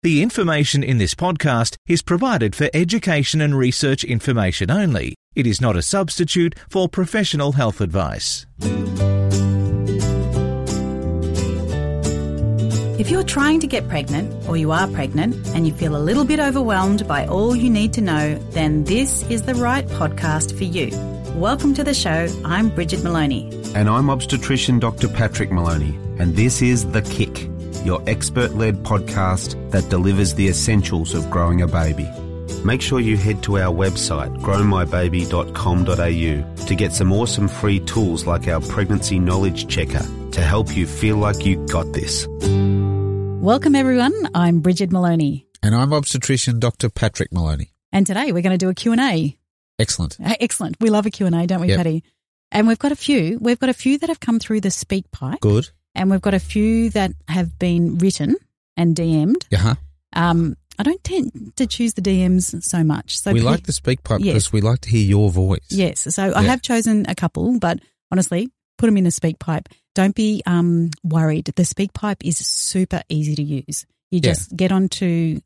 The information in this podcast is provided for education and research information only. It is not a substitute for professional health advice. If you're trying to get pregnant, or you are pregnant, and you feel a little bit overwhelmed by all you need to know, then this is the right podcast for you. Welcome to the show. I'm Bridget Maloney. And I'm obstetrician Dr. Patrick Maloney. And this is The Kick, your expert-led podcast that delivers the essentials of growing a baby. Make sure you head to our website, growmybaby.com.au, to get some awesome free tools like our pregnancy knowledge checker to help you feel like you got this. Welcome, everyone. I'm Bridget Maloney. And I'm obstetrician Dr. Patrick Maloney. And today we're going to do a Q&A. Excellent. Excellent. We love a Q&A, don't we, Yep. Patty? And we've got a few. We've got a few that have come through the SpeakPipe. Good. And we've got a few that have been written and DM'd. Uh-huh. I don't tend to choose the DMs so much. So We like the SpeakPipe Yes. because we like to hear your voice. Yes. So I have chosen a couple, but honestly, put them in the SpeakPipe. Don't be worried. The SpeakPipe is super easy to use. You just get onto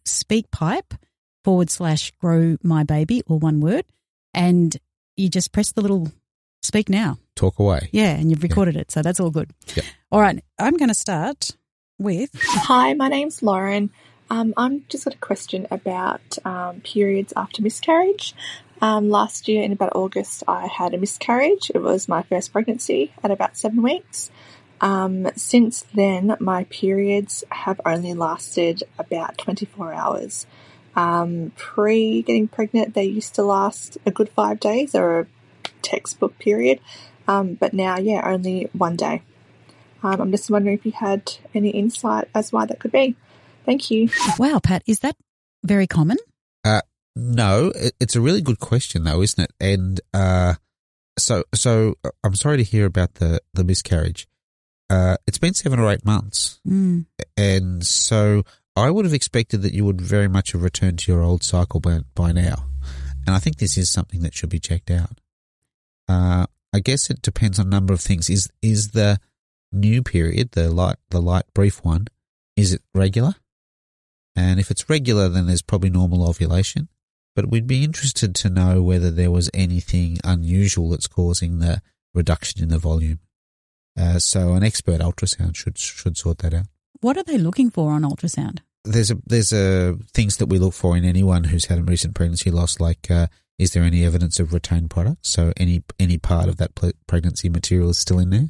SpeakPipe/Grow My Baby, or one word, and you just press the little speak now. Talk away. Yeah, and you've recorded it, so that's all good. Yep. All right, I'm going to start with... Hi, my name's Lauren. I'm just got a question about periods after miscarriage. Last year in about August, I had a miscarriage. It was my first pregnancy at about 7 weeks. Since then, my periods have only lasted about 24 hours. Pre getting pregnant, they used to last a good 5 days, or a textbook period. But now, only 1 day. I'm just wondering if you had any insight as why that could be. Thank you. Wow, Pat, is that very common? No, it's a really good question though, isn't it? And so I'm sorry to hear about the miscarriage. It's been 7 or 8 months. And so I would have expected that you would very much have returned to your old cycle by now. And I think this is something that should be checked out. I guess it depends on a number of things. Is the new period, the light brief one, is it regular? And if it's regular, then there's probably normal ovulation. But we'd be interested to know whether there was anything unusual that's causing the reduction in the volume. So an expert ultrasound should sort that out. What are they looking for on ultrasound? There's things that we look for in anyone who's had a recent pregnancy loss, like is there any evidence of retained products? So any part of that pregnancy material is still in there,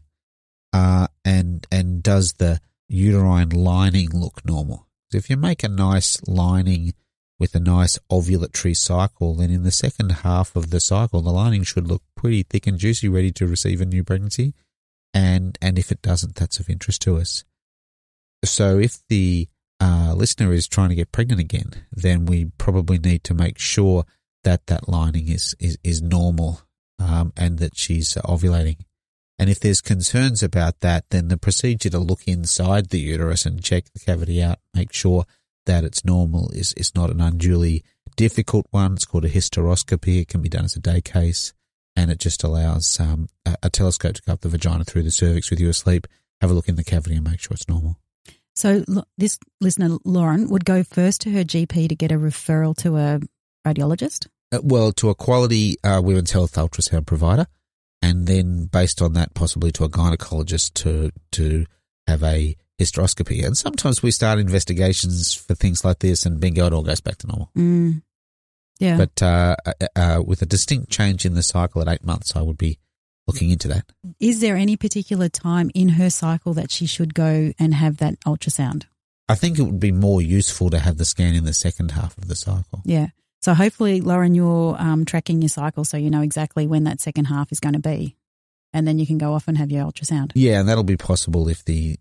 and does the uterine lining look normal? So if you make a nice lining with a nice ovulatory cycle, then in the second half of the cycle, the lining should look pretty thick and juicy, ready to receive a new pregnancy. And if it doesn't, that's of interest to us. So if the listener is trying to get pregnant again, then we probably need to make sure that lining is normal, and that she's ovulating. And if there's concerns about that, then the procedure to look inside the uterus and check the cavity out, make sure that it's normal, is not an unduly difficult one. It's called a hysteroscopy. It can be done as a day case, and it just allows a telescope to go up the vagina through the cervix with you asleep, have a look in the cavity and make sure it's normal. So this listener, Lauren, would go first to her GP to get a referral to a radiologist? Well, to a quality women's health ultrasound provider, and then based on that, possibly to a gynecologist to have a hysteroscopy. And sometimes we start investigations for things like this and bingo, it all goes back to normal. Yeah. But with a distinct change in the cycle at 8 months, I would be looking into that. Is there any particular time in her cycle that she should go and have that ultrasound? I think it would be more useful to have the scan in the second half of the cycle. Yeah. So hopefully, Lauren, you're tracking your cycle so you know exactly when that second half is going to be, and then you can go off and have your ultrasound. Yeah, and that'll be possible if the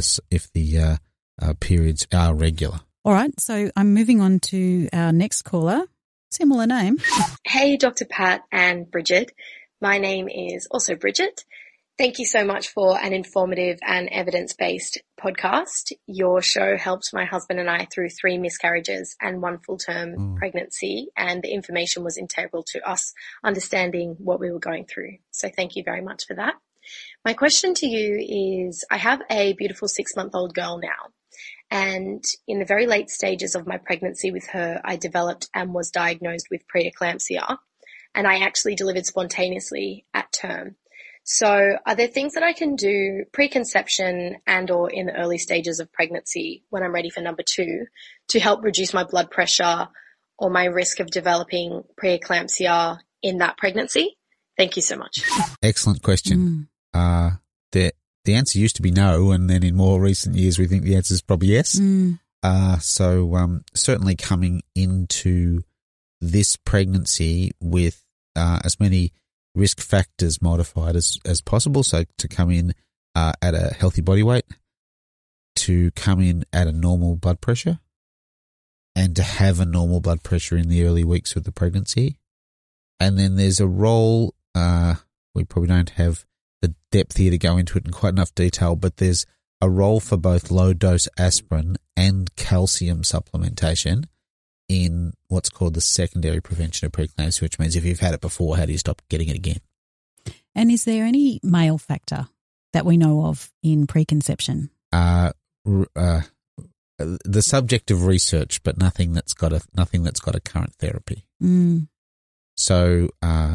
periods are regular. All right. So I'm moving on to our next caller. Similar name. Hey, Dr. Pat and Bridget. My name is also Bridget. Thank you so much for an informative and evidence-based podcast. Your show helped my husband and I through 3 miscarriages and 1 full-term pregnancy, and the information was integral to us understanding what we were going through. So thank you very much for that. My question to you is, I have a beautiful 6-month-old girl now, And in the very late stages of my pregnancy with her, I developed and was diagnosed with preeclampsia, and I actually delivered spontaneously at term. So are there things that I can do preconception and or in the early stages of pregnancy when I'm ready for number 2 to help reduce my blood pressure or my risk of developing preeclampsia in that pregnancy? Thank you so much. Excellent question. The answer used to be no, and then in more recent years we think the answer is probably yes. So certainly coming into this pregnancy with as many risk factors modified as possible, so to come in at a healthy body weight, to come in at a normal blood pressure, and to have a normal blood pressure in the early weeks of the pregnancy. And then there's a role, we probably don't have the depth here to go into it in quite enough detail, but there's a role for both low-dose aspirin and calcium supplementation in what's called the secondary prevention of preeclampsia, which means if you've had it before, how do you stop getting it again? And is there any male factor that we know of in preconception? The subject of research, but nothing that's got a current therapy. So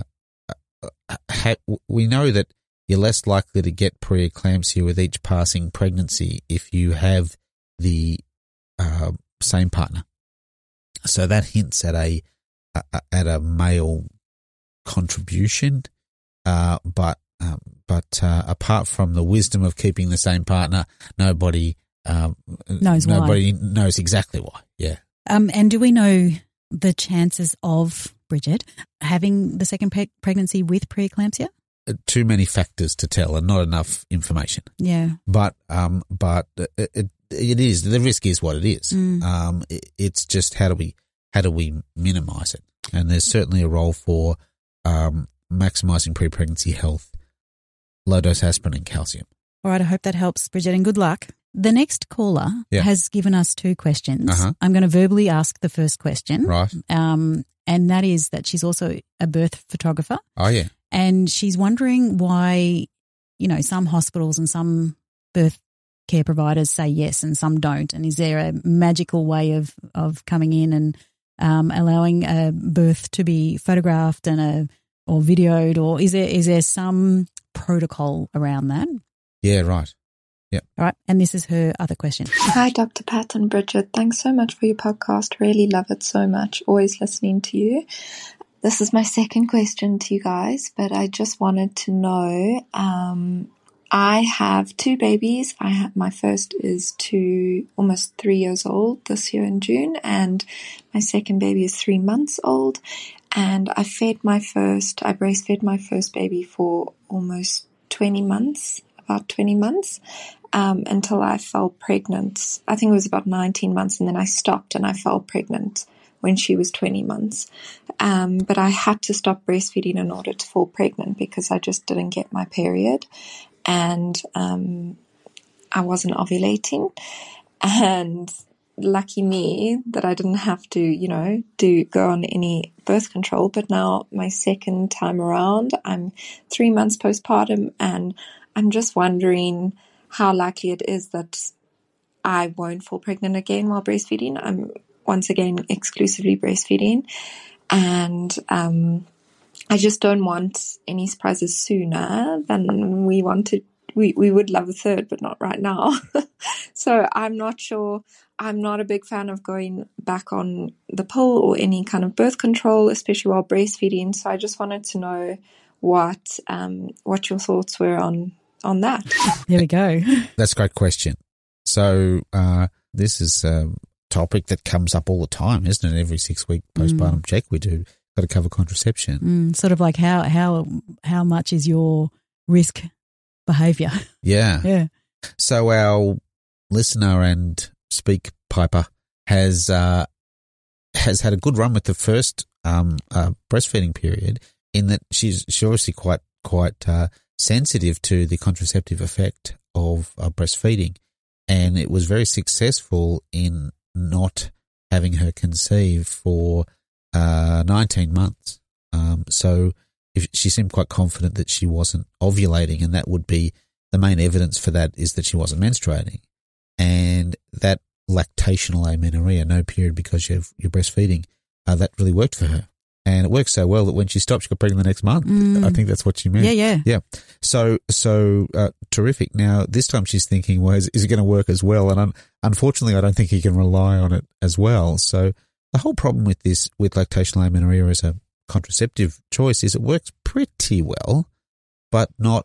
we know that you're less likely to get preeclampsia with each passing pregnancy if you have the same partner. So that hints at a male contribution, but apart from the wisdom of keeping the same partner, nobody knows exactly why. Yeah. And do we know the chances of Bridget having the second pregnancy with preeclampsia? Too many factors to tell and not enough information. Yeah. But it is, the risk is what it is. It's just how do we minimise it? And there's certainly a role for maximising pre-pregnancy health, low-dose aspirin and calcium. All right, I hope that helps, Bridget, and good luck. The next caller has given us 2 questions. I'm going to verbally ask the first question. Right. And that is that she's also a birth photographer. Oh, yeah. And she's wondering why, some hospitals and some birth care providers say yes and some don't. And is there a magical way of coming in and allowing a birth to be photographed or videoed, or is there some protocol around that? Yeah, right. Yeah. All right. And this is her other question. Hi, Dr. Pat and Bridget. Thanks so much for your podcast. Really love it so much. Always listening to you. This is my second question to you guys, but I just wanted to know, I have 2 babies. My first is almost 3 years old this year in June, and my second baby is 3 months old. And I breastfed my first baby for almost 20 months, until I fell pregnant. I think it was about 19 months, and then I stopped and I fell pregnant when she was 20 months. But I had to stop breastfeeding in order to fall pregnant because I just didn't get my period, and I wasn't ovulating. And lucky me that I didn't have to, go on any birth control. But now my second time around, I'm 3 months postpartum, and I'm just wondering how likely it is that I won't fall pregnant again while breastfeeding. I'm once again exclusively breastfeeding, and I just don't want any surprises sooner than we wanted. We would love a third, but not right now. So I'm not sure. I'm not a big fan of going back on the pill or any kind of birth control, especially while breastfeeding. So I just wanted to know what your thoughts were on that. There we go. That's a great question. So this is a topic that comes up all the time, isn't it? Every 6-week postpartum check we do. Got to cover contraception. Sort of like how much is your risk behaviour? Yeah. Yeah. So our listener and speak piper has had a good run with the first breastfeeding period, in that she's obviously quite sensitive to the contraceptive effect of breastfeeding, and it was very successful in not having her conceive for 19 months. So if she seemed quite confident that she wasn't ovulating, and that would be the main evidence for that, is that she wasn't menstruating. And that lactational amenorrhea, no period because you're breastfeeding, that really worked for her. And it worked so well that when she stopped, she got pregnant the next month. I think that's what she meant. Yeah. So terrific. Now, this time she's thinking, well, is it going to work as well? And unfortunately, I don't think you can rely on it as well. So the whole problem with lactational amenorrhea as a contraceptive choice is it works pretty well, but not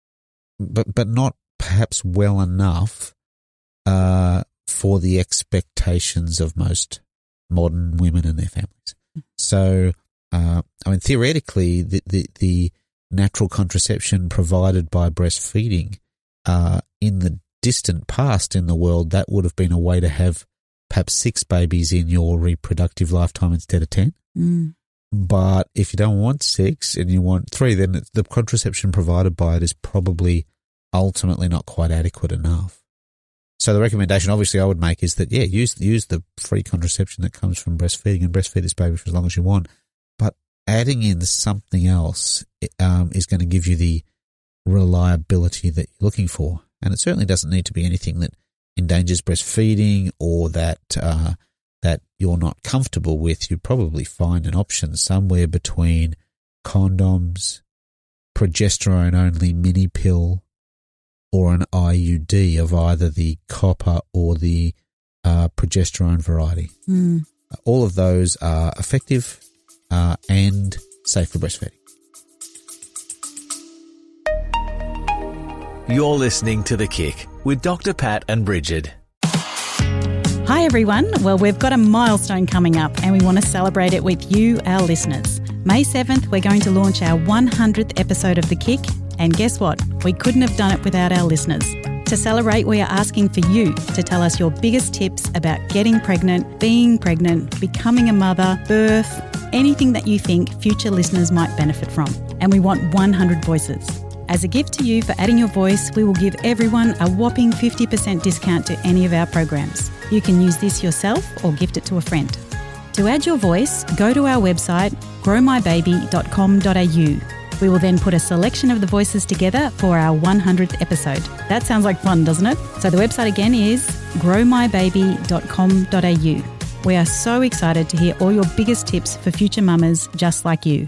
perhaps well enough for the expectations of most modern women and their families. So, theoretically, the natural contraception provided by breastfeeding in the distant past in the world, that would have been a way to have perhaps 6 babies in your reproductive lifetime instead of 10. But if you don't want 6 and you want 3, then the contraception provided by it is probably ultimately not quite adequate enough. So the recommendation obviously I would make is that, use the free contraception that comes from breastfeeding and breastfeed this baby for as long as you want. But adding in something else is going to give you the reliability that you're looking for. And it certainly doesn't need to be anything that endangers breastfeeding or that you're not comfortable with. You'd probably find an option somewhere between condoms, progesterone-only mini pill, or an IUD of either the copper or the progesterone variety. All of those are effective and safe for breastfeeding. You're listening to The Kick with Dr. Pat and Bridget. Hi everyone. Well, we've got a milestone coming up and we want to celebrate it with you, our listeners. May 7th, we're going to launch our 100th episode of The Kick. And guess what? We couldn't have done it without our listeners. To celebrate, we are asking for you to tell us your biggest tips about getting pregnant, being pregnant, becoming a mother, birth, anything that you think future listeners might benefit from. And we want 100 voices. As a gift to you for adding your voice, we will give everyone a whopping 50% discount to any of our programs. You can use this yourself or gift it to a friend. To add your voice, go to our website, growmybaby.com.au. We will then put a selection of the voices together for our 100th episode. That sounds like fun, doesn't it? So the website again is growmybaby.com.au. We are so excited to hear all your biggest tips for future mamas just like you.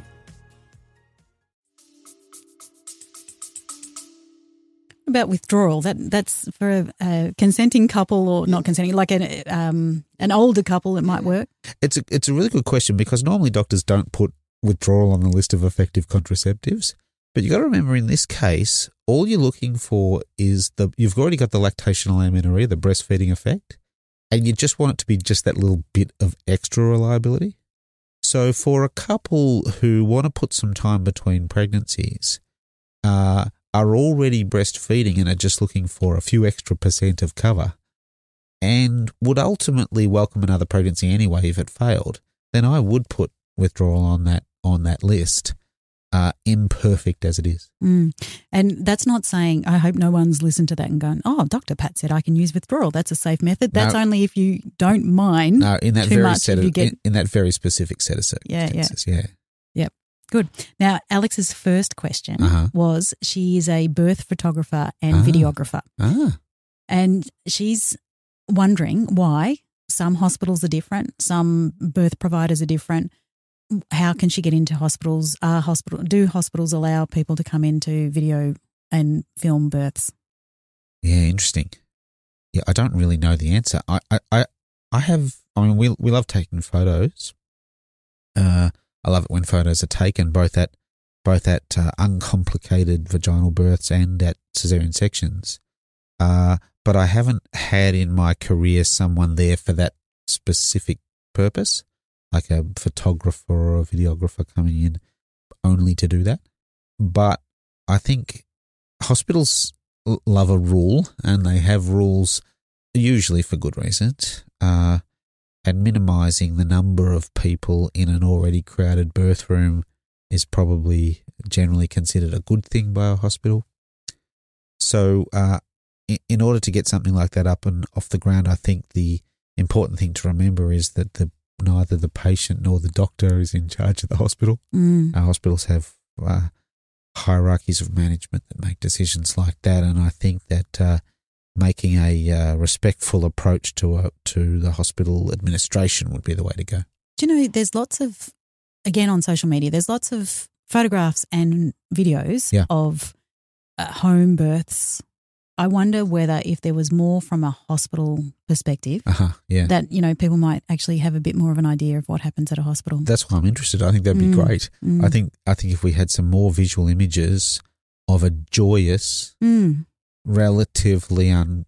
About withdrawal, that's for a consenting couple or not consenting, like an older couple, it might work? It's a really good question because normally doctors don't put withdrawal on the list of effective contraceptives. But you got to remember in this case, all you're looking for is you've already got the lactational amenorrhea, the breastfeeding effect, and you just want it to be just that little bit of extra reliability. So for a couple who want to put some time between pregnancies, are already breastfeeding and are just looking for a few extra % of cover and would ultimately welcome another pregnancy anyway if it failed, then I would put withdrawal on that list, imperfect as it is. And that's not saying, I hope no one's listened to that and gone, oh, Dr. Pat said I can use withdrawal. That's a safe method. That's only if you don't mind in that too very much. In that very specific set of circumstances. Yeah. Yep. Good. Now, Alex's first question was she is a birth photographer and videographer. And she's wondering why some hospitals are different, some birth providers are different. How can she get into hospitals? Do hospitals allow people to come into video and film births? Yeah, interesting. Yeah, I don't really know the answer. We love taking photos. I love it when photos are taken both at uncomplicated vaginal births and at cesarean sections. But I haven't had in my career someone there for that specific purpose, like a photographer or a videographer coming in only to do that. But I think hospitals love a rule, and they have rules usually for good reasons, and minimising the number of people in an already crowded birth room is probably generally considered a good thing by a hospital. So in order to get something like that up and off the ground, I think the important thing to remember is that neither the patient nor the doctor is in charge of the hospital. Our hospitals have hierarchies of management that make decisions like that, and I think that making a respectful approach to the hospital administration would be the way to go. Do you know, there's lots of, again on social media, there's lots of photographs and videos of home births. I wonder whether if there was more from a hospital perspective that, you know, people might actually have a bit more of an idea of what happens at a hospital. That's why I'm interested. I think that'd be great. I think if we had some more visual images of a joyous, relatively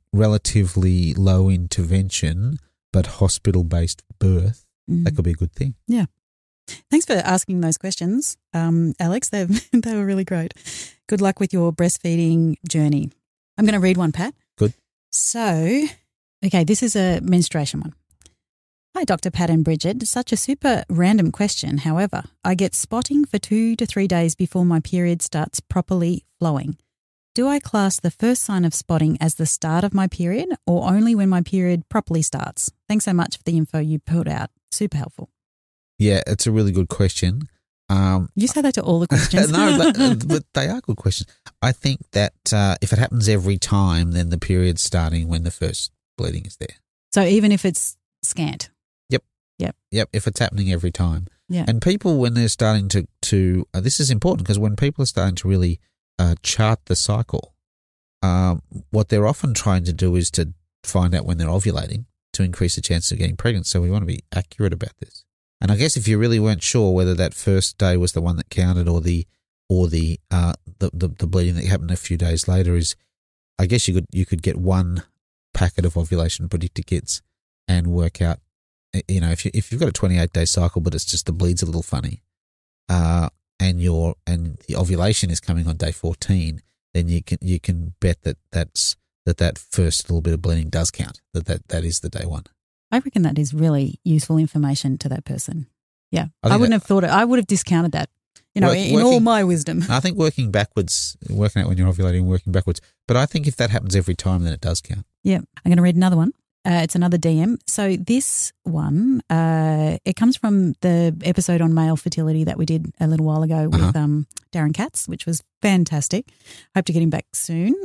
low intervention but hospital-based birth, that could be a good thing. Yeah. Thanks for asking those questions, Alex. They were really great. Good luck with your breastfeeding journey. I'm going to read one, Pat. Good. So, okay, this is a menstruation one. Hi, Dr. Pat and Bridget. Such a super random question. However, I get spotting for 2 to 3 days before my period starts properly flowing. Do I class the first sign of spotting as the start of my period or only when my period properly starts? Thanks so much for the info you put out. Super helpful. Yeah, it's a really good question. You say that to all the questions. No, but they are good questions. I think that if it happens every time, then the period's starting when the first bleeding is there. So even if it's scant? Yep, if it's happening every time. Yeah. And people, when they're starting to this is important because when people are starting to really chart the cycle, what they're often trying to do is to find out when they're ovulating to increase the chances of getting pregnant. So we want to be accurate about this. And I guess if you really weren't sure whether that first day was the one that counted or the bleeding that happened a few days later, is I guess you could get one packet of ovulation predictor kits and work out, you know, if you've got a 28-day cycle but it's just the bleed's a little funny, and the ovulation is coming on day 14, then you can bet that first little bit of bleeding does count. That is the day one. I reckon that is really useful information to that person. Yeah. I wouldn't have thought it. I would have discounted that, you know, in all my wisdom. I think working out when you're ovulating, working backwards. But I think if that happens every time, then it does count. Yeah. I'm going to read another one. It's another DM. So this one, it comes from the episode on male fertility that we did a little while ago with Darren Katz, which was fantastic. Hope to get him back soon.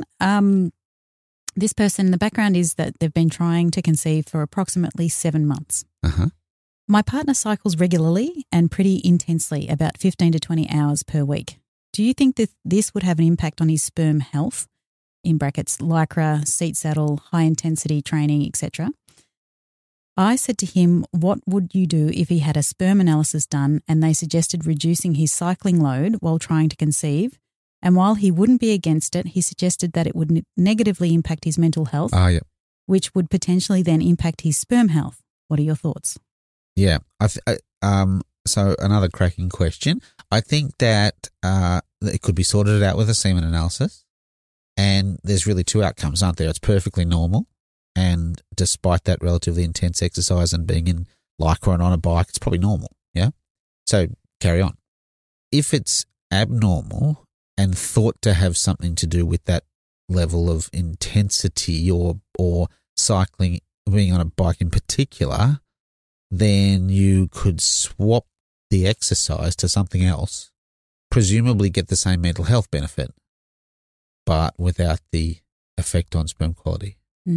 This person, the background is that they've been trying to conceive for approximately 7 months. My partner cycles regularly and pretty intensely, about 15 to 20 hours per week. Do you think that this would have an impact on his sperm health, in brackets, lycra, seat saddle, high-intensity training, etc.? I said to him, what would you do if he had a sperm analysis done and they suggested reducing his cycling load while trying to conceive? And while he wouldn't be against it, he suggested that it would negatively impact his mental health, which would potentially then impact his sperm health. What are your thoughts? Yeah. So another cracking question. I think that it could be sorted out with a semen analysis, and there's really two outcomes, aren't there? It's perfectly normal, and despite that relatively intense exercise and being in lycra and on a bike, it's probably normal, yeah? So carry on. If it's abnormal and thought to have something to do with that level of intensity or cycling, being on a bike in particular, then you could swap the exercise to something else, presumably get the same mental health benefit, but without the effect on sperm quality.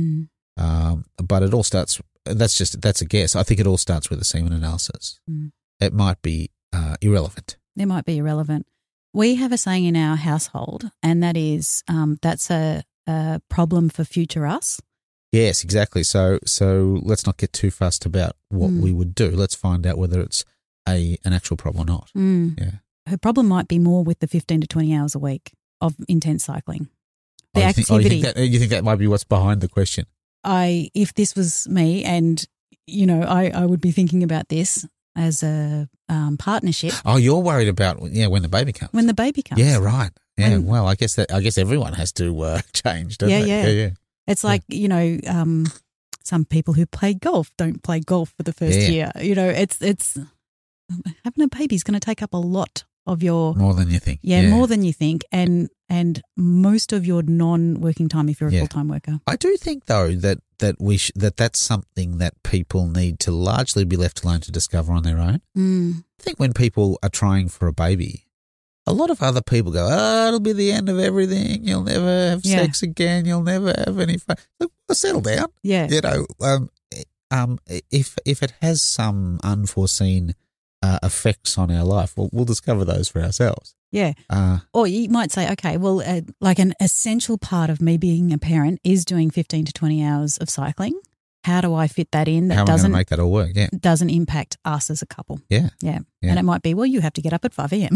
But it all starts, that's a guess. I think it all starts with a semen analysis. It might be irrelevant. It might be irrelevant. We have a saying in our household, and that is that's a problem for future us. Yes, exactly. So let's not get too fussed about what we would do. Let's find out whether it's an actual problem or not. Yeah. Her problem might be more with the 15 to 20 hours a week of intense cycling. The activity. You think that might be what's behind the question? If this was me, and you know, I would be thinking about this as a partnership. Oh, you're worried about when the baby comes. When the baby comes. Yeah, right. Yeah. Well, I guess everyone has to change, doesn't it? Yeah. It's like, you know, some people who play golf don't play golf for the first year. You know, it's having a baby is going to take up a lot of your more than you think. Yeah, more than you think, and most of your non-working time if you're a full-time worker. I do think though that that's something that people need to largely be left alone to discover on their own. I think when people are trying for a baby, a lot of other people go, it'll be the end of everything. You'll never have sex again. You'll never have any fun. Look, settle down. Yeah. You know, if it has some unforeseen effects on our life, we'll discover those for ourselves. Yeah. Or you might say, okay, well, like an essential part of me being a parent is doing 15 to 20 hours of cycling. How do I fit that in? That How am I going to make that all work? Yeah. Doesn't impact us as a couple. Yeah. And it might be, well, you have to get up at 5 a.m.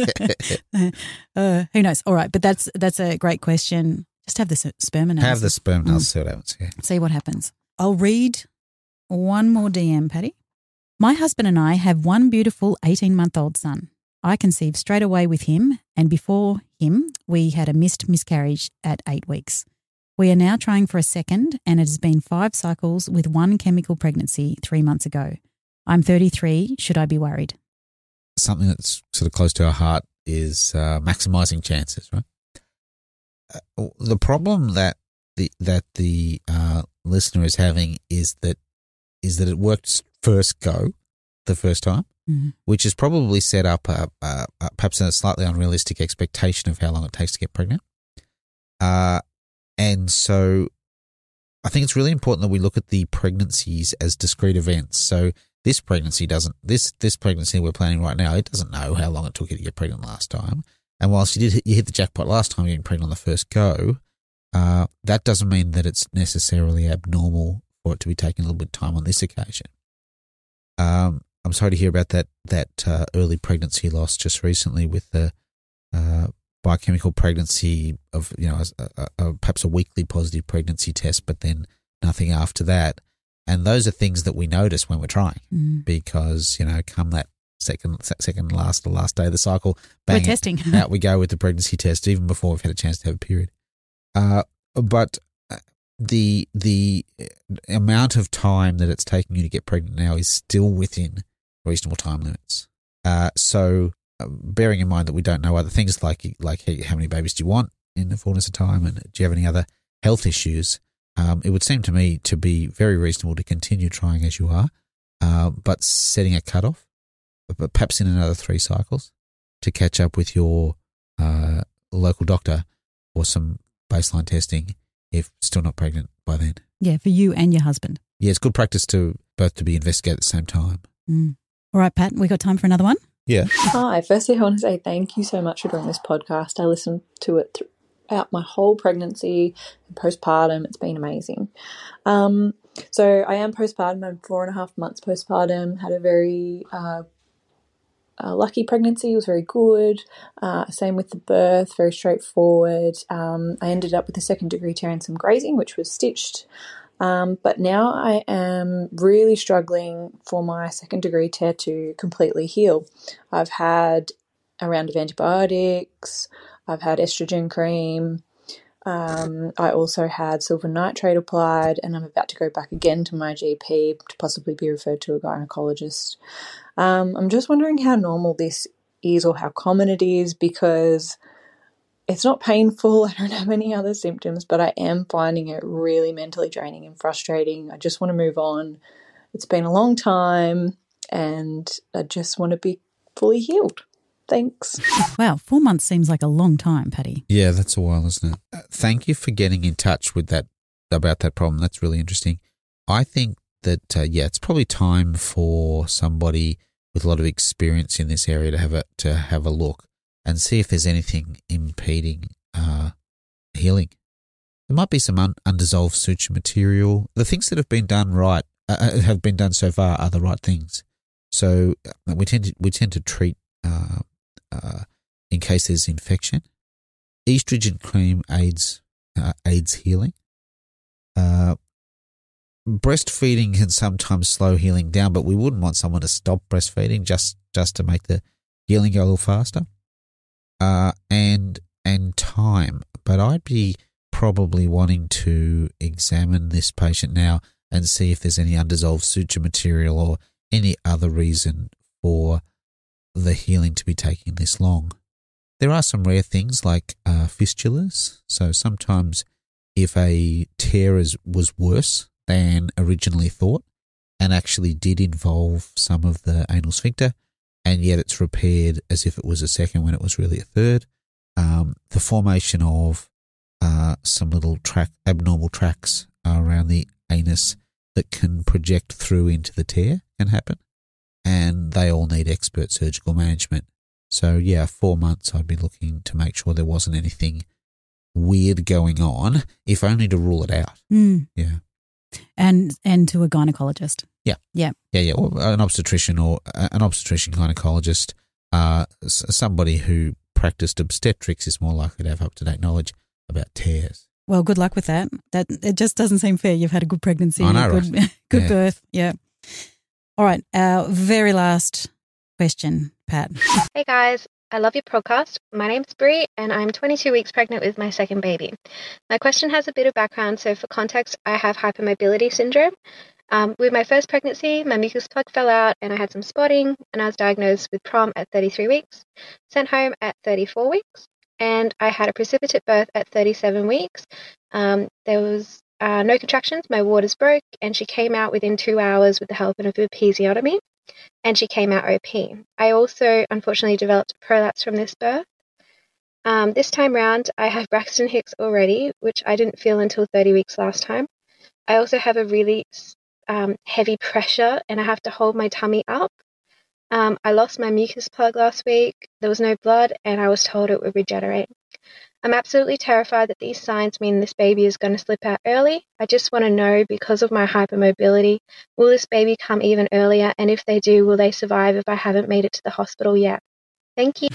Who knows? All right. But that's a great question. Just have the sperm analysis. Have the sperm analysis, see what happens. Yeah. See what happens. I'll read one more DM, Patty. My husband and I have one beautiful 18-month-old son. I conceived straight away with him, and before him, we had a miscarriage at 8 weeks. We are now trying for a second, and it has been 5 cycles with 1 chemical pregnancy 3 months ago. I'm 33. Should I be worried? Something that's sort of close to our heart is maximising chances, right? The problem that the listener is having is that it worked first go the first time, which is probably set up perhaps a slightly unrealistic expectation of how long it takes to get pregnant. And so I think it's really important that we look at the pregnancies as discrete events. So this pregnancy this pregnancy we're planning right now, it doesn't know how long it took you to get pregnant last time. And whilst you hit the jackpot last time getting pregnant on the first go, that doesn't mean that it's necessarily abnormal for it to be taking a little bit of time on this occasion. I'm sorry to hear about that early pregnancy loss just recently with the biochemical pregnancy of, perhaps a weekly positive pregnancy test, but then nothing after that. And those are things that we notice when we're trying because, come that second last day of the cycle, bang, we're testing. Out we go with the pregnancy test even before we've had a chance to have a period. But the amount of time that it's taking you to get pregnant now is still within reasonable time limits. So bearing in mind that we don't know other things like how many babies do you want in the fullness of time, and do you have any other health issues, it would seem to me to be very reasonable to continue trying as you are, but setting a cutoff, but perhaps in another 3 cycles to catch up with your local doctor for some baseline testing if still not pregnant by then. Yeah, for you and your husband. Yeah, it's good practice to both to be investigated at the same time. All right, Pat, we got time for another one? Yeah. Hi, firstly I want to say thank you so much for doing this podcast. I listened to it throughout my whole pregnancy and postpartum. It's been amazing. So I am postpartum. I'm 4.5 months postpartum. Had a very lucky pregnancy. It was very good. Same with the birth, very straightforward. I ended up with a 2nd-degree tear and some grazing, which was stitched. But now I am really struggling for my 2nd-degree tear to completely heal. I've had a round of antibiotics. I've had estrogen cream. I also had silver nitrate applied, and I'm about to go back again to my GP to possibly be referred to a gynecologist. I'm just wondering how normal this is or how common it is, because it's not painful. I don't have any other symptoms, but I am finding it really mentally draining and frustrating. I just want to move on. It's been a long time and I just want to be fully healed. Thanks. Wow, 4 months seems like a long time, Patty. Yeah, that's a while, isn't it? Thank you for getting in touch with that about that problem. That's really interesting. I think that, it's probably time for somebody with a lot of experience in this area to have a look and see if there's anything impeding healing. There might be some undissolved suture material. The things that have been done right have been done so far are the right things. So we tend to treat in case there's infection. Estrogen cream aids healing. Breastfeeding can sometimes slow healing down, but we wouldn't want someone to stop breastfeeding just to make the healing go a little faster. And time. But I'd be probably wanting to examine this patient now and see if there's any undissolved suture material or any other reason for the healing to be taking this long. There are some rare things like fistulas. So sometimes if a tear was worse than originally thought and actually did involve some of the anal sphincter, and yet it's repaired as if it was a second when it was really a third. The formation of some little abnormal tracts around the anus that can project through into the tear can happen, and they all need expert surgical management. So, 4 months I'd be looking to make sure there wasn't anything weird going on, if only to rule it out. Yeah. And to a gynecologist. Yeah, or an obstetrician gynecologist, somebody who practiced obstetrics is more likely to have up-to-date knowledge about tears. Well, good luck with that. That it just doesn't seem fair. You've had a good pregnancy, good birth. Yeah. All right. Our very last question, Pat. Hey guys, I love your podcast. My name's Brie and I'm 22 weeks pregnant with my second baby. My question has a bit of background, so for context, I have hypermobility syndrome. With my first pregnancy, my mucus plug fell out and I had some spotting, and I was diagnosed with PROM at 33 weeks, sent home at 34 weeks, and I had a precipitate birth at 37 weeks. There was no contractions, my waters broke, and she came out within 2 hours with the help of an episiotomy, and she came out OP. I also, unfortunately, developed prolapse from this birth. This time round, I have Braxton Hicks already, which I didn't feel until 30 weeks last time. I also have a really heavy pressure, and I have to hold my tummy up. I lost my mucus plug last week. There was no blood, and I was told it would regenerate. I'm absolutely terrified that these signs mean this baby is going to slip out early. I just want to know, because of my hypermobility, will this baby come even earlier? And if they do, will they survive if I haven't made it to the hospital yet? Thank you.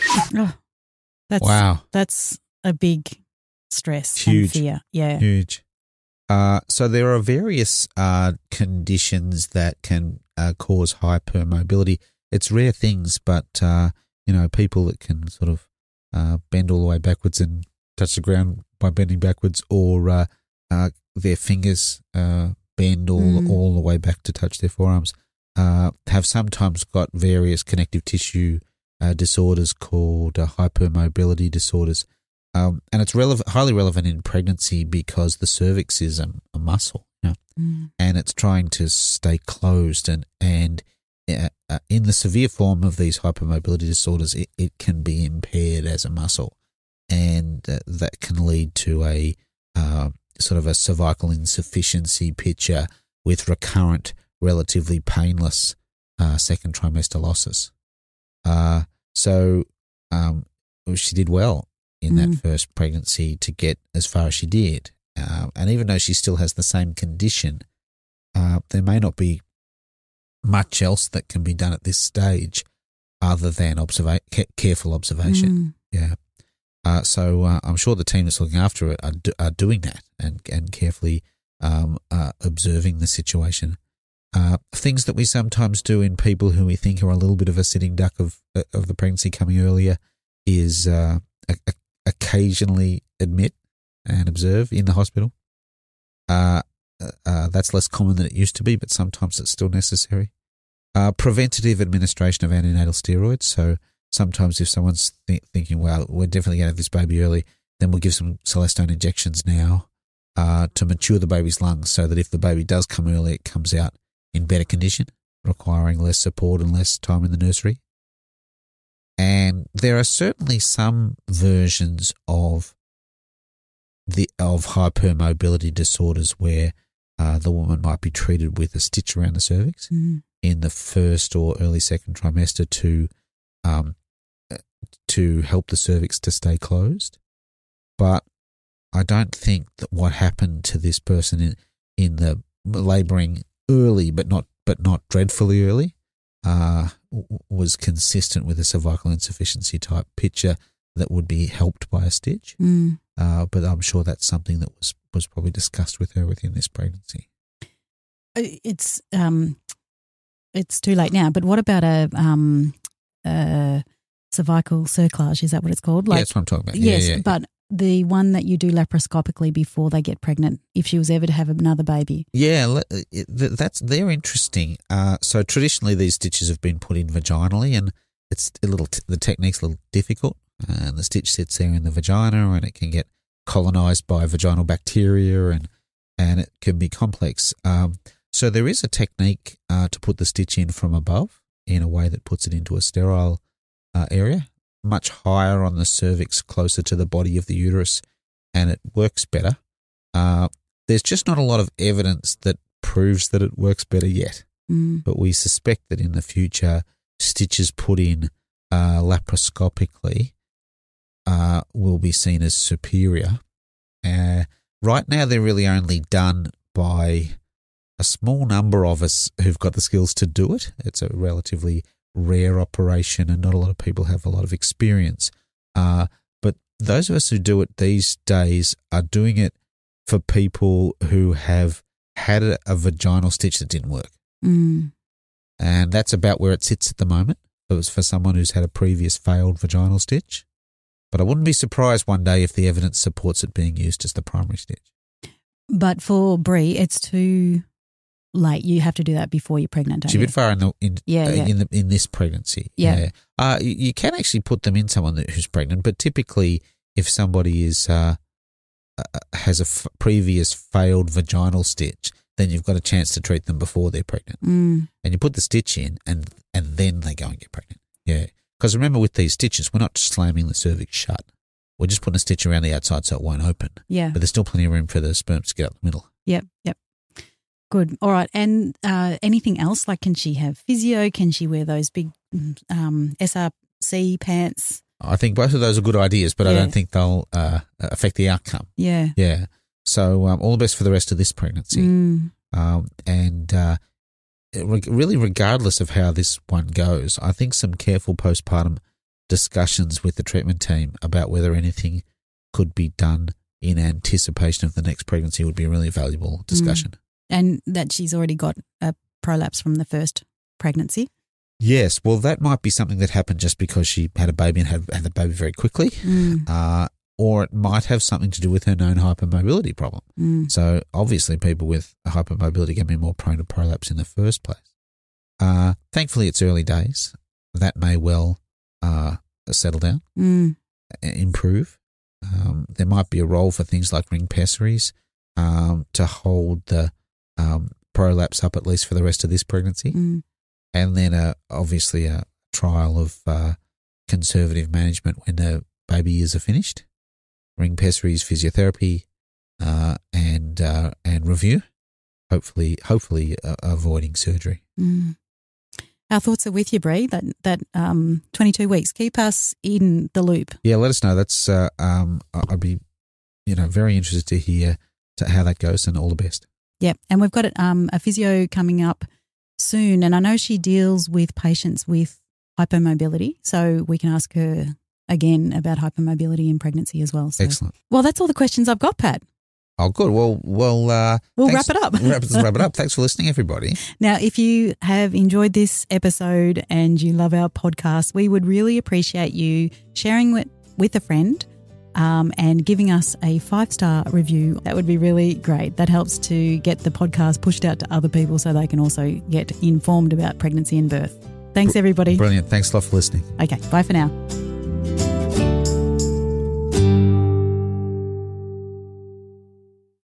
Wow. That's a big stress and fear. Yeah. Huge. So there are various conditions that can cause hypermobility. It's rare things, but, people that can sort of bend all the way backwards and touch the ground by bending backwards, or their fingers bend all the way back to touch their forearms, have sometimes got various connective tissue disorders called hypermobility disorders. And it's highly relevant in pregnancy because the cervix is a muscle, and it's trying to stay closed. And in the severe form of these hypermobility disorders, it can be impaired as a muscle, and that can lead to a sort of a cervical insufficiency picture with recurrent, relatively painless second trimester losses. So she did well in that first pregnancy to get as far as she did. And even though she still has the same condition, there may not be much else that can be done at this stage other than careful observation. Yeah. So I'm sure the team that's looking after it are doing that and carefully observing the situation. Things that we sometimes do in people who we think are a little bit of a sitting duck of the pregnancy coming earlier is occasionally admit and observe in the hospital. That's less common than it used to be, but sometimes it's still necessary. Preventative administration of antenatal steroids. So sometimes if someone's thinking, well, we're definitely going to have this baby early, then we'll give some Celestone injections now to mature the baby's lungs so that if the baby does come early, it comes out in better condition, requiring less support and less time in the nursery. And there are certainly some versions of hypermobility disorders where the woman might be treated with a stitch around the cervix in the first or early second trimester to help the cervix to stay closed. But I don't think that what happened to this person in the labouring early, but not dreadfully early, was consistent with a cervical insufficiency type picture that would be helped by a stitch. But I'm sure that's something that was probably discussed with her within this pregnancy. It's too late now, but what about a cervical cerclage? Is that what it's called? That's what I'm talking about. Yes, but the one that you do laparoscopically before they get pregnant, if she was ever to have another baby. Yeah, they're interesting. So traditionally these stitches have been put in vaginally, and it's the technique's a little difficult. And the stitch sits there in the vagina, and it can get colonized by vaginal bacteria, and it can be complex. So there is a technique to put the stitch in from above, in a way that puts it into a sterile area, much higher on the cervix, closer to the body of the uterus, and it works better. There's just not a lot of evidence that proves that it works better yet, but we suspect that in the future, stitches put in laparoscopically will be seen as superior. Right now, they're really only done by a small number of us who've got the skills to do it. It's a relatively rare operation and not a lot of people have a lot of experience. But those of us who do it these days are doing it for people who have had a vaginal stitch that didn't work. And that's about where it sits at the moment. It was for someone who's had a previous failed vaginal stitch. But I wouldn't be surprised one day if the evidence supports it being used as the primary stitch. But for Brie, it's too late. You have to do that before you're pregnant, don't you? It's a bit far in this pregnancy. Yeah. You can actually put them in someone who's pregnant, but typically if somebody has a previous failed vaginal stitch, then you've got a chance to treat them before they're pregnant. And you put the stitch in and then they go and get pregnant. Yeah. Because remember, with these stitches, we're not just slamming the cervix shut. We're just putting a stitch around the outside so it won't open. Yeah. But there's still plenty of room for the sperm to get up the middle. Yep. Good. All right. And anything else? Like, can she have physio? Can she wear those big SRC pants? I think both of those are good ideas, but I don't think they'll affect the outcome. Yeah. Yeah. So all the best for the rest of this pregnancy. Really, regardless of how this one goes, I think some careful postpartum discussions with the treatment team about whether anything could be done in anticipation of the next pregnancy would be a really valuable discussion. And that she's already got a prolapse from the first pregnancy. Yes, well, that might be something that happened just because she had a baby and had the baby very quickly, or it might have something to do with her known hypermobility problem. So obviously people with hypermobility can be more prone to prolapse in the first place. Thankfully, it's early days. That may well settle down, improve. There might be a role for things like ring pessaries to hold the prolapse up at least for the rest of this pregnancy. And then obviously a trial of conservative management when the baby years are finished. Ring pessaries, physiotherapy, and review. Hopefully, avoiding surgery. Our thoughts are with you, Brie. That 22 weeks. Keep us in the loop. Yeah, let us know. That's I'd be very interested to hear how that goes, and all the best. Yeah, and we've got a physio coming up soon, and I know she deals with patients with hypermobility, so we can ask her again about hypermobility in pregnancy as well. So. Excellent. Well, that's all the questions I've got, Pat. Oh, good. Well, we'll wrap it up. Let's wrap it up. Thanks for listening, everybody. Now, if you have enjoyed this episode and you love our podcast, we would really appreciate you sharing it with a friend and giving us a 5-star review. That would be really great. That helps to get the podcast pushed out to other people so they can also get informed about pregnancy and birth. Thanks, everybody. Brilliant. Thanks a lot for listening. Okay, bye for now.